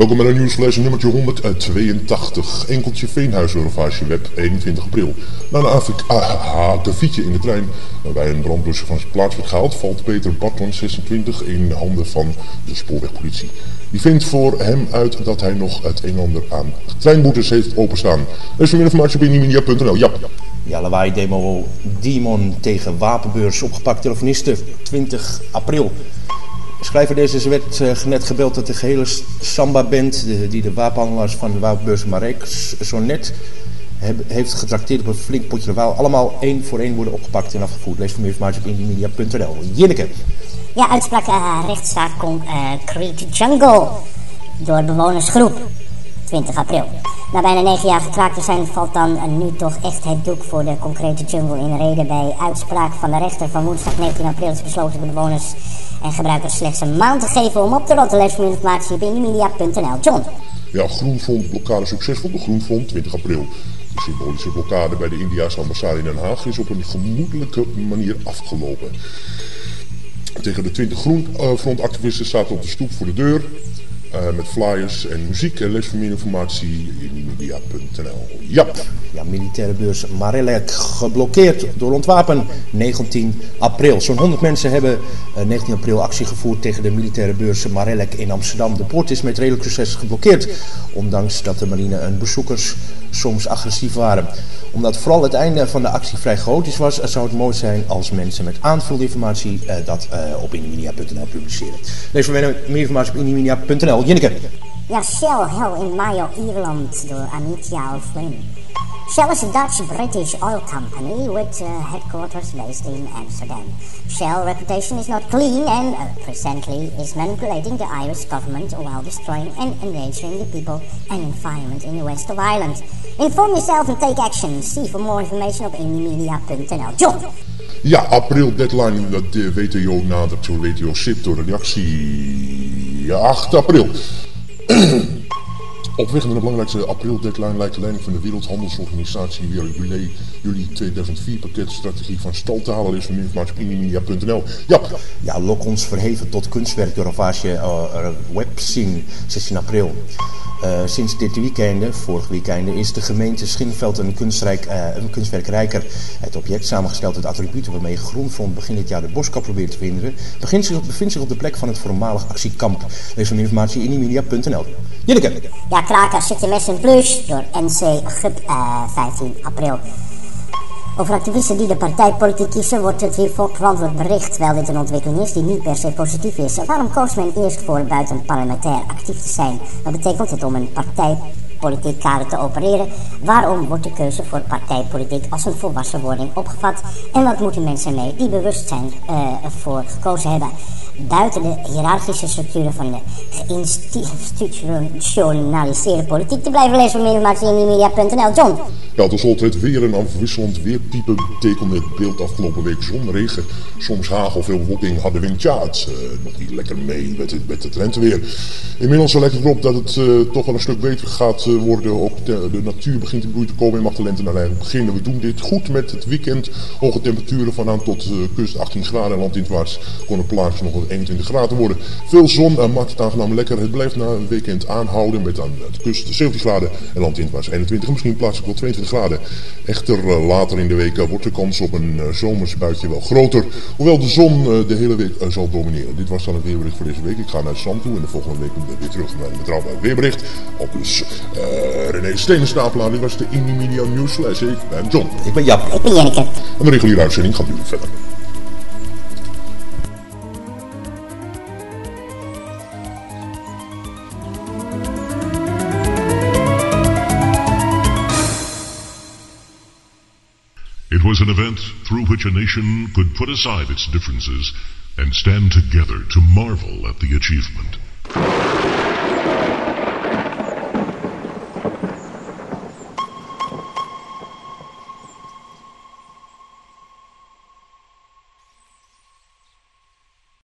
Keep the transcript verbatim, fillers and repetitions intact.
Welkom bij een nieuwsflash nummertje honderdtweeëntachtig. Enkeltje Veenhuizen, Rovage Web, eenentwintig april. Na een akkefietje in de trein waarbij een brandblusser van zijn plaats werd gehaald, valt Peter Barton, zesentwintig, in handen van de spoorwegpolitie. Die vindt voor hem uit dat hij nog het een en ander aan treinboetes heeft openstaan. Er is meer informatie op inimedia punt n l. Ja. Ja, lawaai demo Demon tegen wapenbeurs, opgepakt telefonisten, twintig april. Schrijver deze werd uh, net gebeld dat de gehele Samba-band, de, die de wapenhandelaars van de wapenbeurs Marek zo net heb, heeft getrakteerd op een flink potje waal, allemaal één voor één worden opgepakt en afgevoerd. Lees voor meer informatie op inimedia punt n l. Jinneke. Ja, uitspraak uh, rechtszaak Concrete Jungle door bewonersgroep, twintig april. Na bijna negen jaar vertraagd te zijn, valt dan uh, nu toch echt het doek voor de Concrete Jungle in reden. Bij uitspraak van de rechter van woensdag negentien april is besloten de bewoners en gebruikers slechts een maand te geven om op te rotten. Lees voor meer informatie op inimedia punt n l. John. Ja, Groenfront blokkade succesvol. De Groenfront, twintig april. De symbolische blokkade bij de Indiase ambassade in Den Haag is op een gemoedelijke manier afgelopen. Tegen de twintig Groenfrontactivisten staat op de stoep voor de deur. Uh, met flyers en muziek. En lees voor meer informatie in inimedia punt n l. Ja. Ja, militaire beurs Marelek geblokkeerd door ontwapen, negentien april. Zo'n honderd mensen hebben uh, negentien april actie gevoerd tegen de militaire beurs Marelek in Amsterdam. De poort is met redelijk succes geblokkeerd, ondanks dat de marine en bezoekers soms agressief waren. Omdat vooral het einde van de actie vrij chaotisch was, zou het mooi zijn als mensen met aanvullende informatie uh, dat uh, op inimedia punt n l publiceren. Lees voor meer informatie op inimedia punt n l. Jinneke. Ja, Shell hel in Mayo, Ierland door Anitya O'Flynn. Shell is a Dutch-British oil company with uh, headquarters based in Amsterdam. Shell reputation is not clean and uh, presently is manipulating the Irish government while destroying and endangering the people and environment in the west of Ireland. Inform yourself and take action. See for more information op inimedia punt n l. John. Ja, april deadline dat de W T O nadert door W T O S I P door reactie. Ja, acht april. Op weg naar de belangrijkste april-deadline lijkt de leiding van de Wereldhandelsorganisatie weer juli, juli tweeduizend vier pakketstrategie van stal te halen. Is van informatie op inimedia punt n l. Ja. Ja, lok ons verheven tot kunstwerk door Rovage uh, webscene, zestien april. Uh, sinds dit weekende, vorig weekende, is de gemeente Schinveld een, kunstrijk, uh, een kunstwerk rijker. Het object, samengesteld uit attributen waarmee Groenfront begin dit jaar de boskap probeert te verhinderen, bevindt zich, bevindt zich op de plek van het voormalig actiekamp. Lees van informatie in inimedia punt n l. Jinneke. Ja, Kraken zit de mes in plus door N C Gup, uh, vijftien april. Over activisten die de partijpolitiek kiezen wordt het hier verantwoord bericht, terwijl dit een ontwikkeling is die niet per se positief is. Waarom koos men eerst voor buitenparlementair actief te zijn? Wat betekent het om een partijpolitiek kader te opereren? Waarom wordt de keuze voor partijpolitiek als een volwassenwording opgevat? En wat moeten mensen mee die bewust zijn uh, voor gekozen hebben? Buiten de hiërarchische structuren van de geïnstitutionaliseerde politiek te blijven lezen van meer informatie in inimedia punt n l. John. Ja, tenslotte het weer een afwisselend weertype betekende het beeld afgelopen week zon, regen, soms hagel, veel bewolking, harde wind. Ja, het uh, nog niet lekker mee met het, met het lenteweer. Inmiddels lijkt het erop dat het uh, toch wel een stuk beter gaat uh, worden. Ook de, de natuur begint in bloei te komen en mag de lente naar Leiden beginnen. We doen dit goed met het weekend. Hoge temperaturen van aan tot uh, kust achttien graden en landinwaarts kon het plaatsje nog eenentwintig graden worden. Veel zon uh, maakt het aangenaam lekker. Het blijft na een weekend aanhouden met aan de kust zeventien graden en landinwaarts eenentwintig, misschien plaatselijk wel tweeëntwintig graden. Echter uh, later in de week uh, wordt de kans op een uh, zomers buitje wel groter, hoewel de zon uh, de hele week uh, zal domineren. Dit was dan het weerbericht voor deze week. Ik ga naar het strand toe en de volgende week uh, weer terug naar het betrouwbaar weerbericht. Op dus uh, René Stenenstapelaar. Dit was de inimedia Newsflash. Ik ben John. Ik ben Jap. Ik ben Janneke. En de reguliere uitzending gaat nu verder. It was an event through which a nation could put aside its differences and stand together to marvel at the achievement.